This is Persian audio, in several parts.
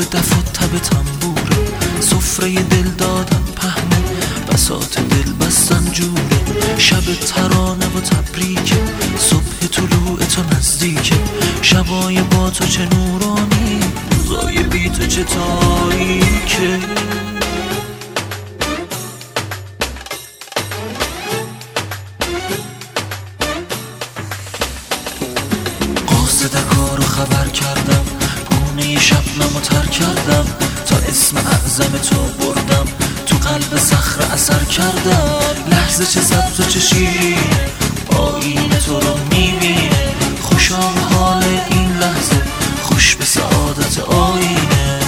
دف و تب تنبوره، سفره دل دادن پهنه، بساط دل بستن جوره. شب ترانه و تبریکه، صبح طلوع تو نزدیکه. شبای با تو چه نورانی، روزای بی تو چه تاریکه. قاصدکارو خبر کردم، گونه شبنمو تر کردم. تا اسم اعظم تو بردم، تو قلب صخره اثر کردم. لحظه چه سبز و چه شیرین، آینه تو رو میبینه. خوشا به حال این لحظه، خوش به سعادت آینه.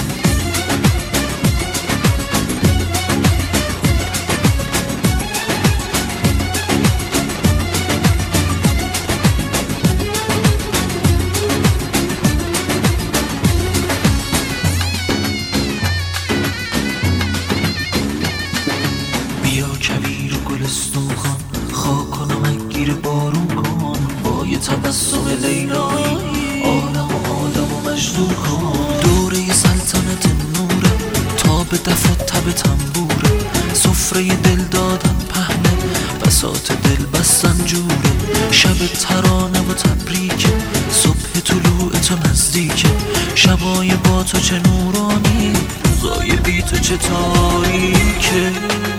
بیا کویر و گلستون کن، خاک کنم گیر بارون کن. با یه تبسم لیلایی، آدم و مجنون کن. دوره سلطنت نوره، تا به دف و تب تنبوره. سفره دل دادن پهنه، بساط دل بستن جوره. شب ترانه و تبریکه، صبح طلوع تو نزدیکه. شبای با تو چه نورانی، روزای بی تو چه تاریکه.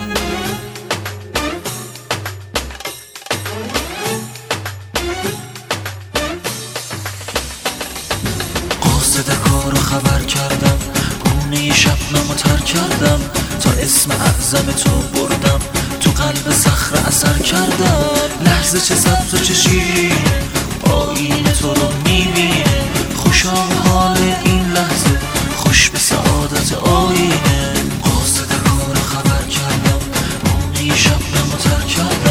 قاصدکارو خبر کردم، گونه شبنمو تر کردم. تا اسم اعظم تو بردم، تو قلب صخره اثر کردم. لحظه چه سبز و چه شیرین، آینه تو رو میبینه. خوشا به حال این لحظه، خوش به سعادت آینه. قاصدکارو خبر کردم، گونه شبنمو تر کردم.